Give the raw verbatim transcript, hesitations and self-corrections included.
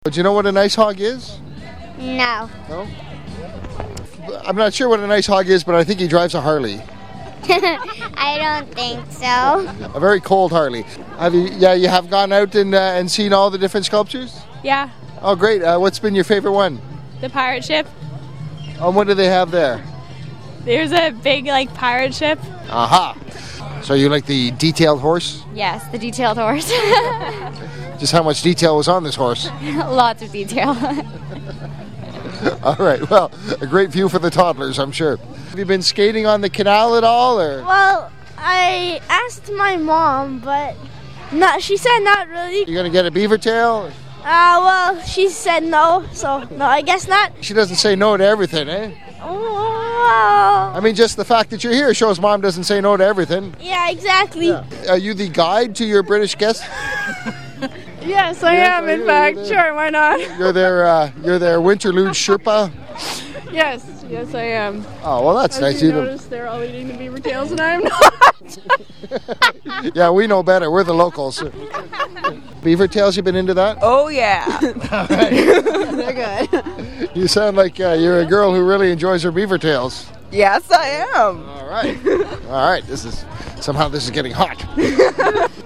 Do you know what a nice hog is? No. No? I'm not sure what a nice hog is, but I think he drives a Harley. I don't think so. A very cold Harley. Have you? Yeah, you have gone out and uh, and seen all the different sculptures? Yeah, Oh, great. Uh, what's been your favorite one? the pirate ship. Um, what do they have there? There's a big, like, pirate ship. Aha. So you like the detailed horse? Yes, the detailed horse. Just how much detail was on this horse? Lots of detail. All right. Well, a great view for the toddlers, I'm sure. Have you been skating on the canal at all, or? Well, I asked my mom, but not. She said not really. You gonna get a beaver tail? Uh, well, she said no, so no, I guess not. She doesn't say no to everything, eh? Well, I mean, just the fact that you're here shows Mom doesn't say no to everything. yeah, exactly. Yeah. Are you the guide to your British guests? Yes, I Yes, am. I In do. fact, You're sure, why not? You're their uh, you're their Winterlude Sherpa. Yes, yes, I am. Oh well, that's As nice. you You don't- notice, they're all eating the beaver tails, and I am not. Yeah, we know better. We're the locals. Beaver tails, you been into that? Oh, yeah. They're good. You sound like uh, you're a girl who really enjoys her beaver tails. Yes, I am. All right. All right. This is somehow this is getting hot.